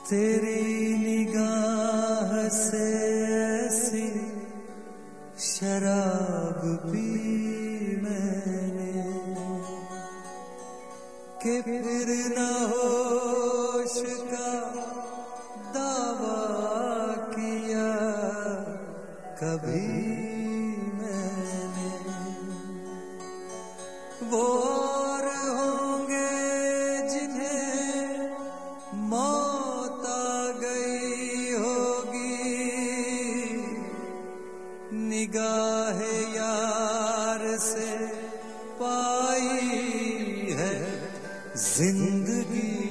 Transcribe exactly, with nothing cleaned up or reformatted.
तेरी निगाह से ऐसी शराब पी मैंने कि फिर न होश का दावा किया कभी मैंने। वो और होंगे जिन्हें मौत आ गई होगी, निगाह यार से पाई है जिंदगी।